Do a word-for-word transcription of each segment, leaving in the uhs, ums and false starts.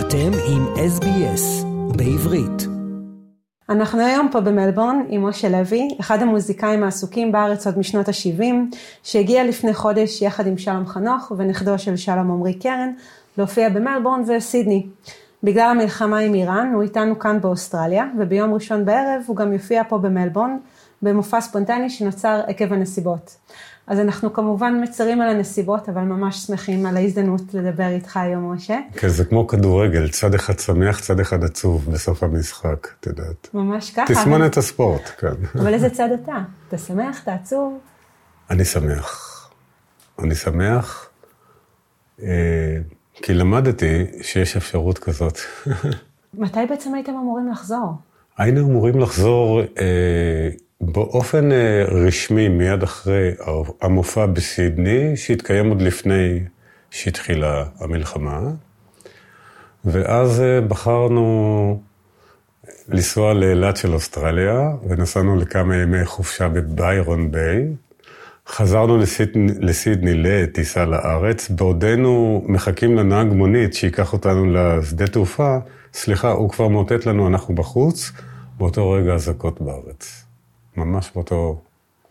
אתם עם אס בי אס בעברית. אנחנו היום פה במלבורן עם משה לוי, אחד המוזיקאים העסוקים בארץ עוד משנות ה-שבעים, שהגיע לפני חודש יחד עם שלום חנוך ונכדו של שלום עמרי קרן, להופיע במלבורן וסידני. בגלל המלחמה עם איראן, הוא איתנו כאן באוסטרליה, וביום ראשון בערב הוא גם יופיע פה במלבורן, במופע ספונטני שנוצר עקב הנסיבות. אז אנחנו כמובן מצרים על הנסיבות, אבל ממש שמחים על ההזדמנות לדבר איתך היום, משה. כן, זה כמו כדורגל, צד אחד שמח, צד אחד עצוב בסוף המשחק, את יודעת. ממש ככה. תסמן את הספורט, כן. אבל איזה צד אתה? אתה שמח, אתה עצוב? אני שמח. אני שמח, אה, כי למדתי שיש אפשרות כזאת. מתי בעצם הייתם אמורים לחזור? היינו אמורים לחזור אה, באופן אה, רשמי מיד אחרי המופע בסידני, שהתקיים עוד לפני שהתחילה המלחמה, ואז אה, בחרנו לנסוע לאילת של אוסטרליה, ונסענו לכמה ימי חופשה בביירון ביי, חזרנו לסידני, לסידני לטיסה לארץ, בעודנו מחכים לנהג מונית שיקח אותנו לשדה תעופה, סליחה, הוא כבר מוטט לנו, אנחנו בחוץ, באותו רגע הזקות בארץ. ממש באותו...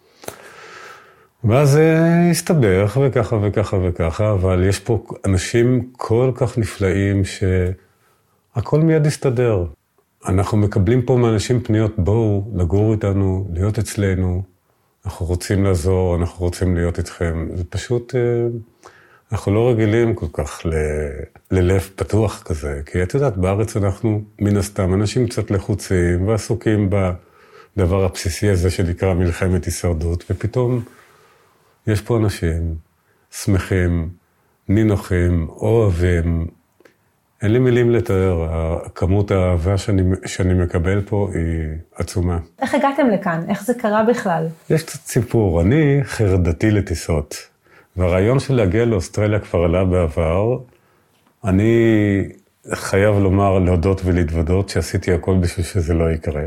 ואז זה הסתבך וככה וככה וככה, אבל יש פה אנשים כל כך נפלאים שהכל מיד יסתדר. אנחנו מקבלים פה מאנשים פניות, בואו לגור איתנו, להיות אצלנו, אנחנו רוצים לעזור, אנחנו רוצים להיות איתכם. זה פשוט, אנחנו לא רגילים כל כך ל... ללב פתוח כזה, כי את יודעת, בארץ אנחנו מן הסתם אנשים קצת לחוצים ועסוקים בדבר הבסיסי הזה שנקרא מלחמת הישרדות, ופתאום יש פה אנשים שמחים, נינוחים, אוהבים, אין לי מילים לתאר, כמות האהבה שאני, שאני מקבל פה היא עצומה. איך הגעתם לכאן? איך זה קרה בכלל? יש קצת סיפור, אני חרדתי לטיסות, והרעיון של להגיע לאוסטרליה כבר עלה בעבר, אני חייב לומר, להודות ולהתוודות, שעשיתי הכל בשביל שזה לא יקרה.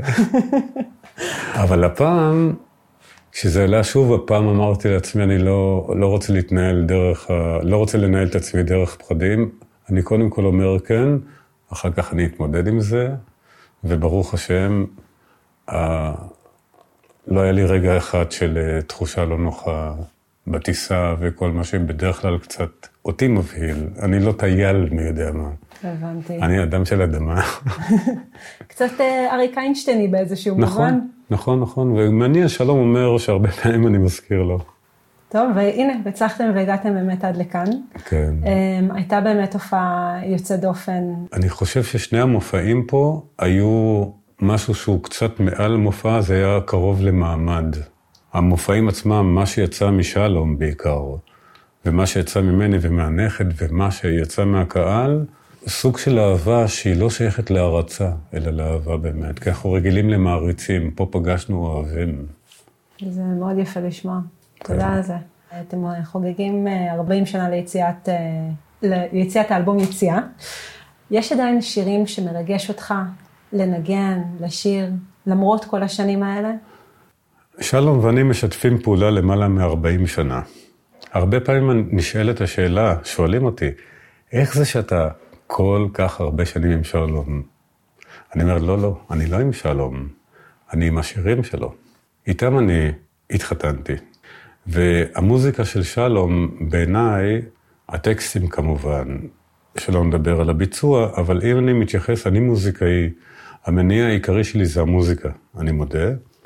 אבל הפעם, כשזה עלה שוב, הפעם אמרתי לעצמי, אני לא, לא רוצה להתנהל דרך, לא רוצה לנהל את עצמי דרך פחדים, אני קודם כל אומר כן, אחר כך אני אתמודד עם זה, וברוך השם, ה... לא היה לי רגע אחד של תחושה לא נוחה בטיסה, וכל מה שבדרך כלל קצת אותי מבהיל. אני לא טייל מי יודע מה. הבנתי. אני אדם של אדמה. קצת אריק איינשטייני באיזשהו נכון, מובן. נכון, נכון, ומעניין שלום אומר שהרבה פעמים אני מזכיר לו. טוב, והנה, הצלחתם והגעתם באמת עד לכאן. כן. הייתה באמת הופעה יוצאת דופן. אני חושב ששני המופעים פה היו משהו שהוא קצת מעל מופע, זה היה קרוב למעמד. המופעים עצמם, מה שיצא משלום בעיקר, ומה שיצא ממני ומהנכד, ומה שיצא מהקהל, סוג של אהבה שהיא לא שייכת להרצה, אלא לאהבה באמת. כי אנחנו רגילים למעריצים, פה פגשנו אוהבים. זה מאוד יפה לשמוע. תודה על זה. אתם חוגגים ארבעים שנה ליציאת, ליציאת האלבום יציאה. יש עדיין שירים שמרגש אותך לנגן, לשיר, למרות כל השנים האלה? שלום ואני משתפים פעולה למעלה מ-ארבעים שנה. הרבה פעמים נשאלת השאלה, שואלים אותי, איך זה שאתה כל כך הרבה שנים עם שלום? אני אומר, לא, לא, אני לא עם שלום, אני עם השירים שלו. איתם אני התחתנתי. והמוזיקה של שלום, בעיניי, הטקסטים כמובן, שלא נדבר על הביצוע, אבל אם אני מתייחס, אני מוזיקאי, המניע העיקרי שלי זה המוזיקה, אני מודה.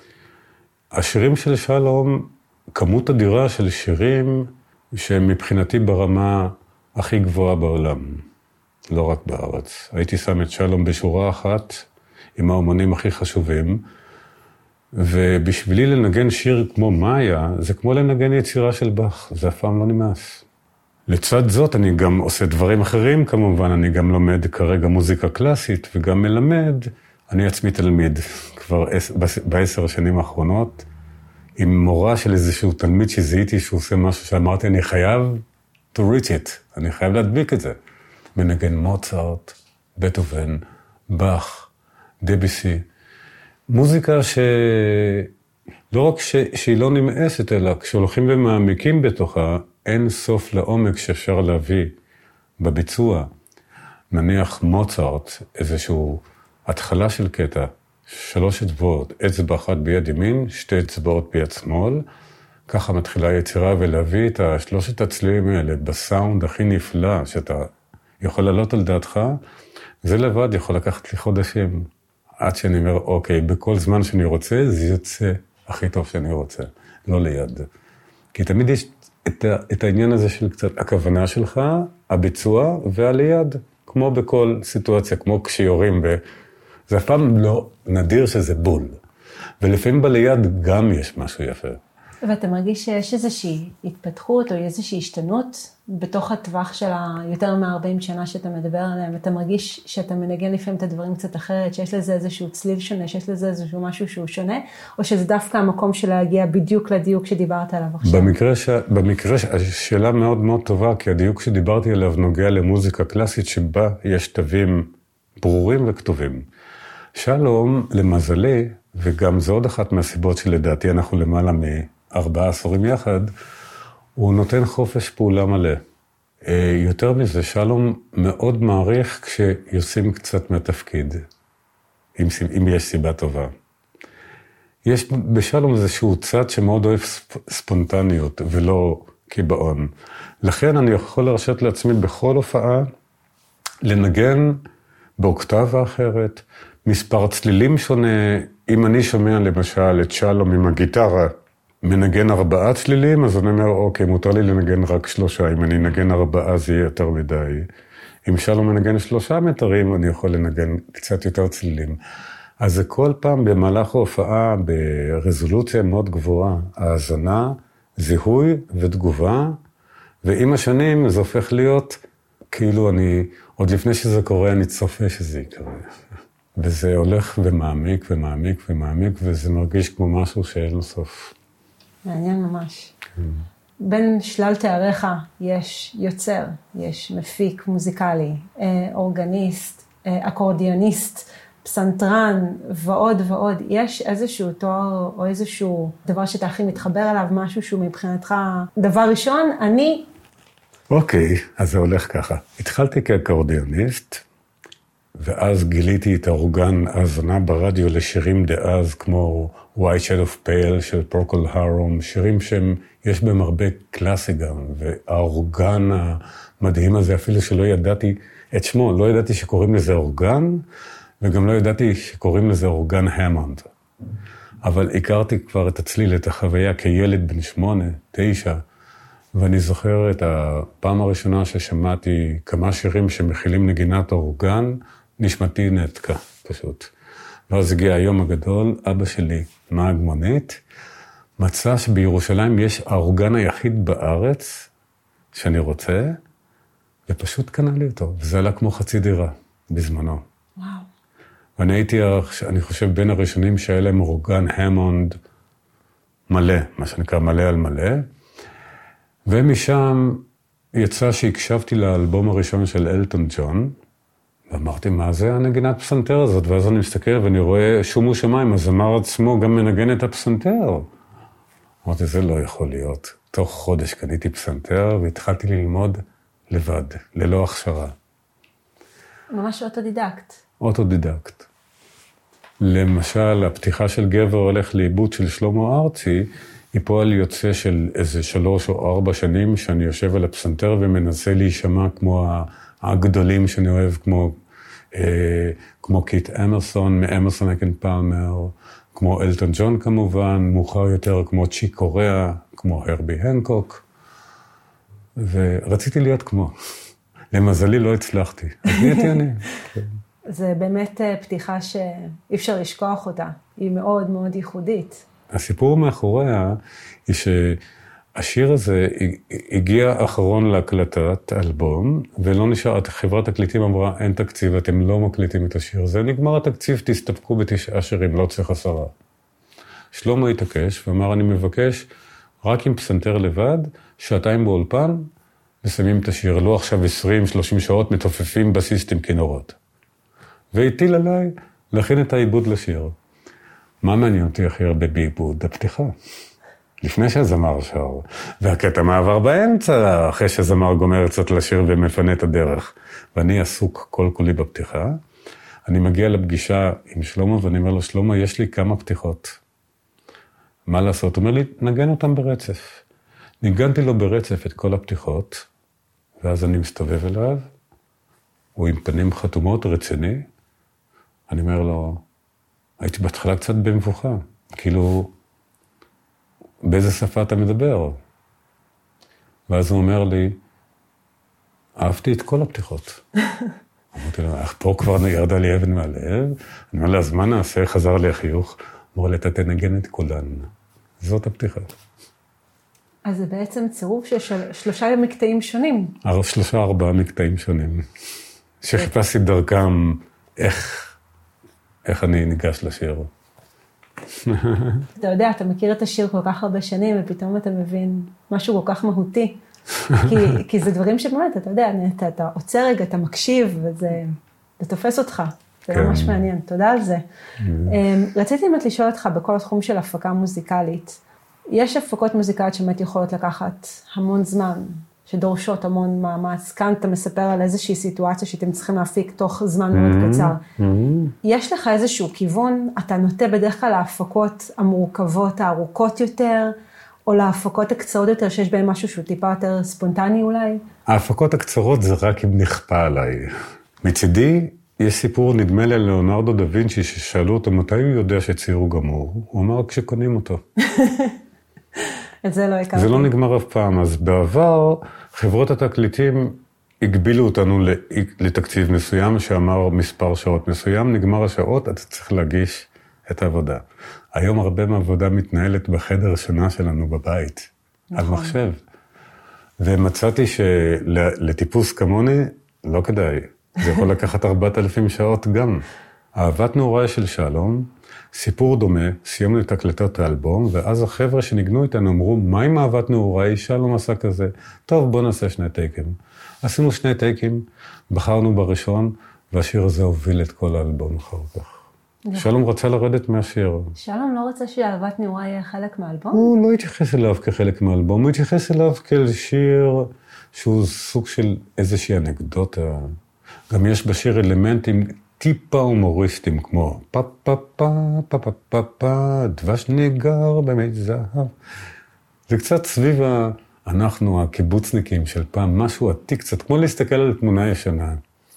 השירים של שלום, כמות אדירה של שירים שהם מבחינתי ברמה הכי גבוהה בעולם, לא רק בארץ. הייתי שם את שלום בשורה אחת עם האומנים הכי חשובים, ובשבילי לנגן שיר כמו מאיה, זה כמו לנגן יצירה של באך, זה אף פעם לא נמאס. לצד זאת אני גם עושה דברים אחרים כמובן, אני גם לומד כרגע מוזיקה קלאסית, וגם מלמד, אני עצמי תלמיד, כבר בעשר השנים האחרונות, עם מורה של איזשהו תלמיד שזיהיתי שהוא עושה משהו שאמרתי, אני חייב to reach it, אני חייב להדביק את זה. מנגן מוצרט, בטהובן, באך, דביסי, מוזיקה שלא רק ש... שהיא לא נמאסת, אלא כשהולכים ומעמיקים בתוכה, אין סוף לעומק שאפשר להביא בביצוע. נניח מוצרט, איזשהו התחלה של קטע, שלוש אצבעות, אצבע אחת ביד ימין, שתי אצבעות ביד שמאל, ככה מתחילה יצירה ולהביא את השלושת הצלילים האלה בסאונד הכי נפלא שאתה יכול לעלות על דעתך, זה לבד יכול לקחת לי חודשים, עד שאני אומר, אוקיי, בכל זמן שאני רוצה, זה יוצא הכי טוב שאני רוצה, לא ליד. כי תמיד יש את, את העניין הזה של קצת הכוונה שלך, הביצוע והליד, כמו בכל סיטואציה, כמו כשיורים, ב... זה אף פעם לא נדיר שזה בול. ולפעמים בליד גם יש משהו יפה. ואתה מרגיש שיש איזושהי התפתחות או איזושהי השתנות בתוך הטווח של היותר מ-ארבעים שנה שאתה מדבר עליהם, אתה מרגיש שאתה מנגן לפעמים את הדברים קצת אחרת, שיש לזה איזשהו צליל שונה, שיש לזה איזשהו משהו שהוא שונה, או שזה דווקא המקום של להגיע בדיוק לדיוק שדיברת עליו עכשיו? במקרה, ש... במקרה ש... השאלה מאוד מאוד טובה, כי הדיוק שדיברתי עליו נוגע למוזיקה קלאסית שבה יש תווים ברורים וכתובים. שלום, למזלי, וגם זו עוד אחת מהסיבות שלדעתי אנחנו למעלה מארבעה עשורים יחד, הוא נותן חופש פעולה מלא. יותר מזה, שלום מאוד מעריך כשיוצאים קצת מהתפקיד, אם, אם יש סיבה טובה. יש בשלום איזשהו צד שמאוד אוהב ספונטניות ולא קיבעון. לכן אני יכול להרשות לעצמי בכל הופעה לנגן באוקטבה אחרת, מספר צלילים שונה. אם אני שומע למשל את שלום עם הגיטרה, מנגן ארבעה צלילים, אז אני אומר, אוקיי, מותר לי לנגן רק שלושה, אם אני נגן ארבעה זה יהיה יותר מדי. אם שלום מנגן שלושה מטרים, אני יכול לנגן קצת יותר צלילים. אז זה כל פעם במהלך ההופעה, ברזולוציה מאוד גבוהה, האזנה, זיהוי ותגובה, ועם השנים זה הופך להיות, כאילו אני, עוד לפני שזה קורה, אני צופה שזה יקרה. וזה הולך ומעמיק ומעמיק ומעמיק, וזה מרגיש כמו משהו שאין לו סוף. מעניין ממש. כן. בין שלל תאריך יש יוצר, יש מפיק מוזיקלי, אורגניסט, אקורדיוניסט, פסנתרן ועוד ועוד. יש איזשהו תואר או איזשהו דבר שאתה הכי מתחבר אליו, משהו שהוא מבחינתך דבר ראשון, אני... אוקיי, אז זה הולך ככה. התחלתי כאקורדיוניסט, ואז גיליתי את האורגן האזנה ברדיו לשירים דאז, כמו White Shade of Pale של פרוקול הרום, שירים שהם, יש בהם הרבה קלאסי גם, והאורגן המדהים הזה, אפילו שלא ידעתי את שמו, לא ידעתי שקוראים לזה אורגן, וגם לא ידעתי שקוראים לזה אורגן המונד. אבל הכרתי כבר את הצליל, את החוויה כילד בן שמונה, תשע, ואני זוכר את הפעם הראשונה ששמעתי כמה שירים שמכילים נגינת אורגן, נשמתי נתקה, פשוט. ואז הגיע היום הגדול, אבא שלי, נהג מונית, מצא שבירושלים יש האורגן היחיד בארץ שאני רוצה, ופשוט קנה לי אותו, וזה עלה כמו חצי דירה בזמנו. וואו. ואני הייתי, אני חושב, בין הראשונים שהיה להם אורגן המונד מלא, מה שנקרא מלא על מלא, ומשם יצא שהקשבתי לאלבום הראשון של אלטון ג'ון, ואמרתי, מה זה הנגינת פסנתר הזאת? ואז אני מסתכל ואני רואה שומו שמיים, הזמר עצמו גם מנגן את הפסנתר. אמרתי, זה לא יכול להיות. תוך חודש קניתי פסנתר והתחלתי ללמוד לבד, ללא הכשרה. ממש אוטודידקט. אוטודידקט. למשל, הפתיחה של גבר הולך לאיבוד של שלמה ארצי, היא פועל יוצא של איזה שלוש או ארבע שנים שאני יושב על הפסנתר ומנסה להישמע כמו הגדולים שאני אוהב, כמו, אה, כמו קיט אמרסון, מאמרסון אקן פלמר, כמו אלטון ג'ון כמובן, מאוחר יותר כמו צ'יק קוריאה, כמו הרבי הנקוק, ורציתי להיות כמו. למזלי לא הצלחתי, אז נהייתי אני. זה באמת פתיחה שאי אפשר לשכוח אותה, היא מאוד מאוד ייחודית. הסיפור מאחוריה היא שהשיר הזה הגיע אחרון להקלטת אלבום, ולא נשאר, חברת תקליטים אמרה, אין תקציב, אתם לא מקליטים את השיר הזה, נגמר התקציב, תסתפקו בתשעה שירים, לא צריך עשרה. שלמה התעקש ואמר, אני מבקש רק עם פסנתר לבד, שעתיים באולפן, ושמים את השיר, לא עכשיו עשרים שלושים שעות מתופפים בסיסטם כינורות. והטיל עליי להכין את העיבוד לשיר. מה מעניין אותי הכי הרבה בעיבוד? הפתיחה. לפני שהזמר שר, והקטע מעבר באמצע, אחרי שהזמר גומר קצת לשיר ומפנה את הדרך. ואני עסוק כל כולי בפתיחה, אני מגיע לפגישה עם שלמה, ואני אומר לו, שלמה, יש לי כמה פתיחות. מה לעשות? הוא אומר לי, נגן אותם ברצף. ניגנתי לו ברצף את כל הפתיחות, ואז אני מסתובב אליו, הוא עם פנים חתומות, רציני. אני אומר לו, הייתי בהתחלה קצת במבוכה, כאילו, באיזה שפה אתה מדבר? ואז הוא אומר לי, אהבתי את כל הפתיחות. אמרתי לו, איך פה כבר ירדה לי אבן מהלב? אני אומר לה, אז מה נעשה? חזר לי החיוך. אמר לי, אתה תנגן את כולן. זאת הפתיחה. אז זה בעצם צירוף של של... שלושה מקטעים שונים. שלושה, ארבעה מקטעים שונים. שחיפשתי דרכם איך, איך אני ניגש לשיר. אתה יודע, אתה מכיר את השיר כל כך הרבה שנים, ופתאום אתה מבין משהו כל כך מהותי. כי, כי זה דברים שבאמת, אתה יודע, אתה, אתה עוצר רגע, אתה מקשיב, וזה זה תופס אותך. זה כן. ממש מעניין, תודה על זה. Mm-hmm. רציתי באמת לשאול אותך, בכל התחום של הפקה מוזיקלית, יש הפקות מוזיקליות שבאמת יכולות לקחת המון זמן, שדורשות המון מאמץ. כאן אתה מספר על איזושהי סיטואציה שאתם צריכים להפיק תוך זמן mm-hmm. מאוד קצר. Mm-hmm. יש לך איזשהו כיוון, אתה נוטה בדרך כלל להפקות המורכבות, הארוכות יותר, או להפקות הקצרות יותר, שיש בהן משהו שהוא טיפה יותר ספונטני אולי? ההפקות הקצרות זה רק אם נכפה עליי. מצידי, יש סיפור, נדמה לי על ליאונרדו דה וינצ'י, ששאלו אותו מתי הוא יודע שציר הוא גמור. הוא אמר כשקונים אותו. את זה לא הכרתי. זה לא נגמר אף פעם. אז בעבר, חברות התקליטים הגבילו אותנו לתקציב מסוים, שאמר מספר שעות מסוים, נגמר השעות, אתה צריך להגיש את העבודה. היום הרבה מהעבודה מתנהלת בחדר השינה שלנו בבית, נכון. על מחשב. ומצאתי שלטיפוס כמוני לא כדאי. זה יכול לקחת ארבעת אלפים שעות גם. אהבת נעוריי של שלום, סיפור דומה, סיימנו את הקלטות האלבום, ואז החבר'ה שניגנו איתנו אמרו, מה עם אהבת נעוריי? שלום עשה כזה. טוב, בוא נעשה שני טייקים. עשינו שני טייקים, בחרנו בראשון, והשיר הזה הוביל את כל האלבום אחר כך. שלום רצה לרדת מהשיר. שלום לא רצה שאהבת נעוריי יהיה חלק מהאלבום? הוא לא התייחס אליו כחלק מהאלבום, הוא התייחס אליו כאל שיר שהוא סוג של איזושהי אנקדוטה. גם יש בשיר אלמנטים טיפה הומוריסטיים, כמו פה פה פה פה פה פה פה, דבש ניגר במי זהב. זה קצת סביב ה... אנחנו הקיבוצניקים של פעם, משהו עתיק, קצת כמו להסתכל על תמונה ישנה.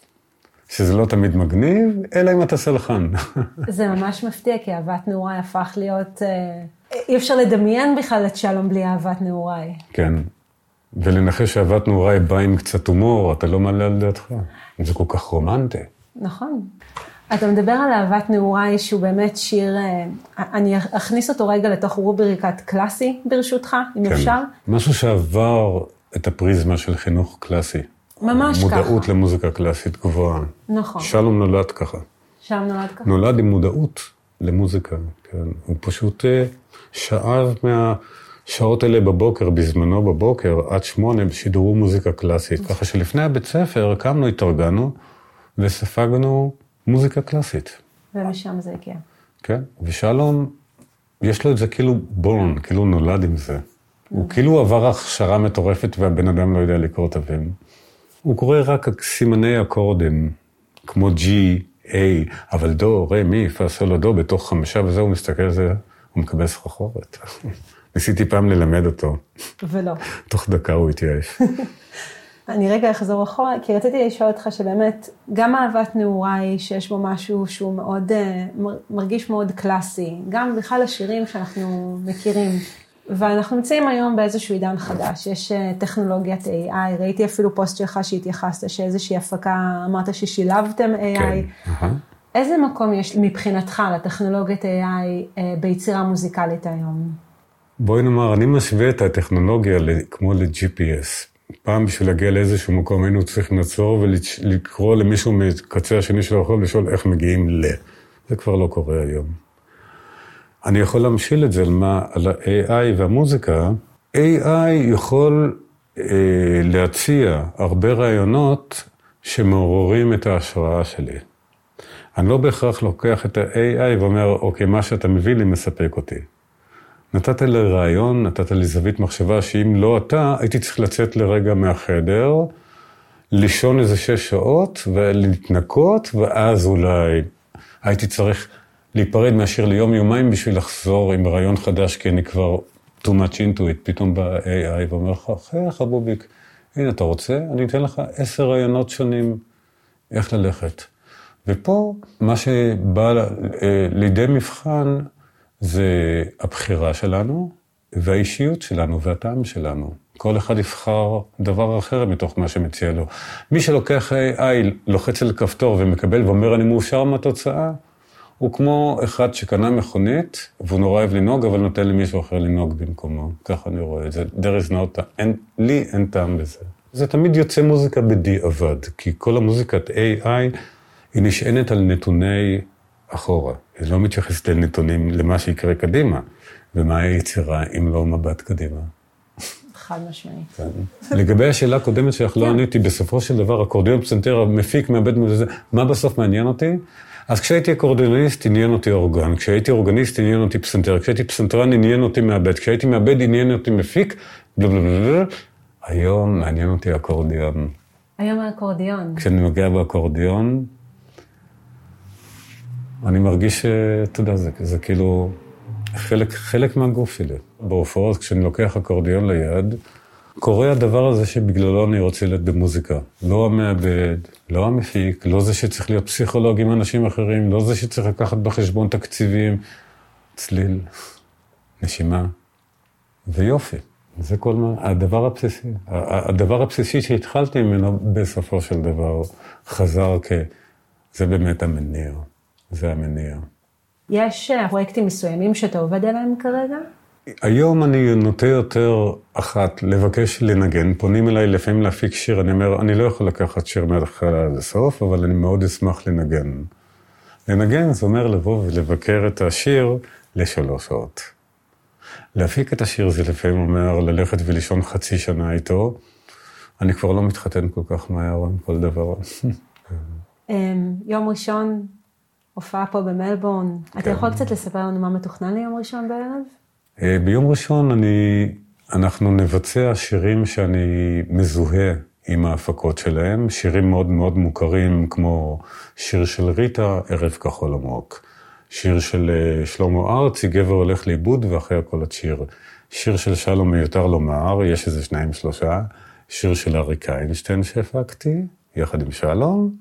שזה לא תמיד מגניב, אלא אם אתה סלחן. זה ממש מפתיע, כי אהבת נעוריי הפך להיות... אי אפשר לדמיין בכלל את שלום בלי אהבת נעוריי. כן, ולנחש שאהבת נעוריי בא עם קצת הומור, אתה לא מעלה על דעתך. זה כל כך רומנטי. נכון. אתה מדבר על אהבת נעוריי, שהוא באמת שיר... אני אכניס אותו רגע לתוך רובריקת קלאסי, ברשותך, אם כן. אפשר. משהו שעבר את הפריזמה של חינוך קלאסי. ממש מודעות ככה. ככה. מודעות למוזיקה קלאסית גבוהה. נכון. שלום נולד ככה. שלום נולד ככה. נולד עם מודעות למוזיקה. כן. הוא פשוט שאב מהשעות האלה בבוקר, בזמנו בבוקר, עד שמונה, שידרו מוזיקה קלאסית. ככה שלפני הבית ספר קמנו, התארגנו, וספגנו מוזיקה קלאסית. ומשם זה הגיע. כן, ושלום, יש לו את זה כאילו בורן, כאילו נולד עם זה. הוא כאילו עבר הכשרה מטורפת והבן אדם לא יודע לקרוא תווים. הוא קורא רק סימני אקורדים, כמו G, A, אבל דו, רי, מי, פה, סולו, דו, בתוך חמישה, וזה הוא מסתכל על זה, הוא מקבל סחרחורת. ניסיתי פעם ללמד אותו. ולא. תוך דקה הוא התייאש. אני רגע אחזור אחורה, כי רציתי לשאול אותך שבאמת, גם אהבת נעוריי, שיש בו משהו שהוא מאוד, מרגיש מאוד קלאסי, גם בכלל השירים שאנחנו מכירים, ואנחנו נמצאים היום באיזשהו עידן חדש, יש טכנולוגיית איי איי, ראיתי אפילו פוסט שלך שהתייחסת, שאיזושהי הפקה, אמרת ששילבתם איי איי. כן. איזה מקום יש מבחינתך לטכנולוגיית איי איי ביצירה מוזיקלית היום? בואי נאמר, אני משווה את הטכנולוגיה כמו ל-ג'י פי אס. פעם בשביל להגיע לאיזשהו מקום היינו צריכים לעצור ולקרוא למישהו מקצה השני של הרחוב לשאול איך מגיעים ל. זה כבר לא קורה היום. אני יכול להמשיל את זה על מה, על ה-איי איי והמוזיקה. איי איי יכול אה, להציע הרבה רעיונות שמעוררים את ההשראה שלי. אני לא בהכרח לוקח את ה-איי איי ואומר, אוקיי, מה שאתה מביא לי מספק אותי. נתת לי רעיון, נתת לי זווית מחשבה, שאם לא אתה, הייתי צריך לצאת לרגע מהחדר, לישון איזה שש שעות, ולהתנקות, ואז אולי הייתי צריך להיפרד מהשיר ליום יומיים, בשביל לחזור עם רעיון חדש, כי אני כבר too much into it, פתאום ב-איי איי, ואומר לך, אחרי חבוביק, הנה אתה רוצה, אני אתן לך עשר רעיונות שונים, איך ללכת. ופה, מה שבא לידי מבחן, זה הבחירה שלנו, והאישיות שלנו, והטעם שלנו. כל אחד יבחר דבר אחר מתוך מה שמציע לו. מי שלוקח איי איי, לוחץ על כפתור ומקבל ואומר, אני מאושר מהתוצאה, הוא כמו אחד שקנה מכונית, והוא נורא אוהב לנהוג, אבל נותן למישהו אחר לנהוג במקומו. ככה אני רואה את זה. there is no time. לי אין טעם בזה. זה תמיד יוצא מוזיקה בדיעבד, כי כל המוזיקת איי איי היא נשענת על נתוני אחורה. היא לא מתייחסת לנתונים למה שיקרה קדימה, ומה היצירה אם לא מבט קדימה. חד משמעי. כן. לגבי השאלה הקודמת שלך לא עניתי, בסופו של דבר אקורדיון פסנתר, המפיק מאבד מזה, מה בסוף מעניין אותי? אז כשהייתי אקורדיוניסט עניין אותי אורגן, כשהייתי אורגניסט עניין אותי פסנתר, כשהייתי פסנתרן עניין אותי מאבד, כשהייתי מאבד עניין אותי מפיק, בלבלבלבל, היום מעניין אותי אקורדיון. היום האקורדיון. כשאני מגיע באקורדיון, אני מרגיש, אתה יודע, זה, זה כאילו חלק, חלק מהגוף שלי. בהופעות, כשאני לוקח אקורדיון ליד, קורה הדבר הזה שבגללו אני רוצה להיות במוזיקה. לא המעבד, לא המפיק, לא זה שצריך להיות פסיכולוג עם אנשים אחרים, לא זה שצריך לקחת בחשבון תקציבים, צליל, נשימה ויופי. זה כל מה, הדבר הבסיסי. הדבר הבסיסי שהתחלתי ממנו בסופו של דבר חזר כ... זה באמת המניע. זה המניע. יש פרויקטים מסוימים שאתה עובד עליהם כרגע? היום אני נוטה יותר אחת, לבקש לנגן. פונים אליי לפעמים להפיק שיר, אני אומר, אני לא יכול לקחת שיר מהתחלה עד הסוף, אבל אני מאוד אשמח לנגן. לנגן זה אומר לבוא ולבקר את השיר לשלוש שעות. להפיק את השיר זה לפעמים אומר ללכת ולישון חצי שנה איתו. אני כבר לא מתחתן כל כך מהר עם כל דבר. יום ראשון, הופעה פה במלבורן. אתה יכול קצת לספר לנו מה מתוכנן ליום ראשון בערב? ביום ראשון אני, אנחנו נבצע שירים שאני מזוהה עם ההפקות שלהם, שירים מאוד מאוד מוכרים כמו שיר של ריטה, ערב כחול עמוק, שיר של שלמה ארצי, גבר הולך לאיבוד ואחרי הכל את שיר, שיר של שלום מיותר לומר, יש איזה שניים שלושה, שיר של אריק איינשטיין שהפקתי, יחד עם שלום,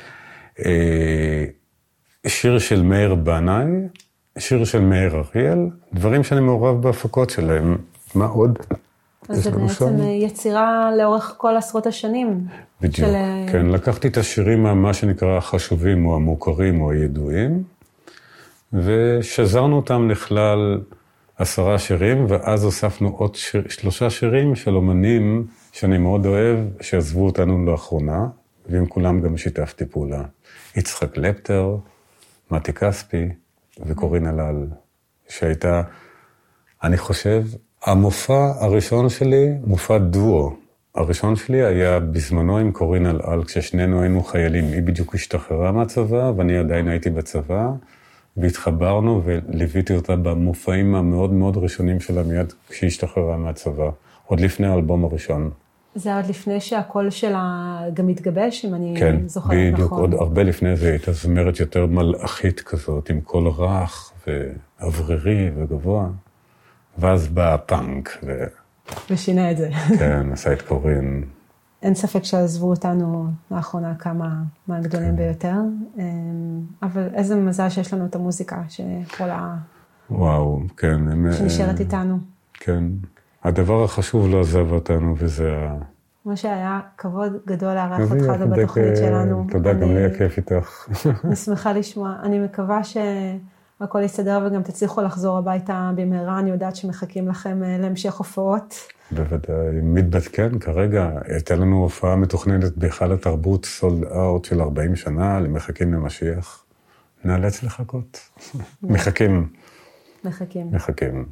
שיר של מאיר בנאי, שיר של מאיר אריאל, דברים שאני מעורב בהפקות שלהם. מה עוד? אז זה בעצם שם? יצירה לאורך כל עשרות השנים. בדיוק, של... כן. לקחתי את השירים מה שנקרא החשובים או המוכרים או הידועים, ושזרנו אותם לכלל עשרה שירים, ואז הוספנו עוד שיר, שלושה שירים של אומנים שאני מאוד אוהב, שעזבו אותנו לאחרונה, ועם כולם גם שיתפתי פעולה. יצחק לפטר, מתי כספי, וקורין הלל, שהייתה, אני חושב, המופע הראשון שלי, מופע דואו. הראשון שלי היה בזמנו עם קורין הלל, כששנינו היינו חיילים. היא בדיוק השתחררה מהצבא, ואני עדיין הייתי בצבא, והתחברנו וליוויתי אותה במופעים המאוד מאוד ראשונים שלה מיד כשהיא השתחררה מהצבא, עוד לפני האלבום הראשון. זה עוד לפני שהקול שלה גם מתגבש, אם אני כן, זוכרת נכון. כן, בדיוק, עוד הרבה לפני זה הייתה זמרת יותר מלאכית כזאת, עם קול רך ואוורירי וגבוה, ואז בא הפאנק. ו... ושינה את זה. כן, עשה את קורין. אין ספק שעזבו אותנו לאחרונה כמה מהגדולים כן. ביותר, אבל איזה מזל שיש לנו את המוזיקה שיכולה... וואו, כן. שנשארת איתנו. כן. הדבר החשוב לא עזב אותנו, וזה ה... כמו שהיה כבוד גדול לארח אותך בתוכנית שלנו. תודה, גם לי הכיף איתך. אני שמחה לשמוע. אני מקווה שהכל יסתדר וגם תצליחו לחזור הביתה במהרה. אני יודעת שמחכים לכם להמשך הופעות. בוודאי. מתבטכן כרגע. הייתה לנו הופעה מתוכננת בהיכל התרבות סולד אאוט של ארבעים שנה, למחכים למשיח. נאלץ לחכות. מחכים. מחכים. מחכים.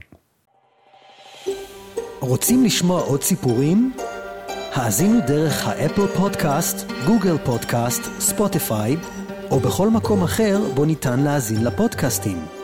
רוצים לשמוע עוד סיפורים? האזינו דרך האפל פודקאסט, גוגל פודקאסט, ספוטיפיי, או בכל מקום אחר בו ניתן להאזין לפודקאסטים.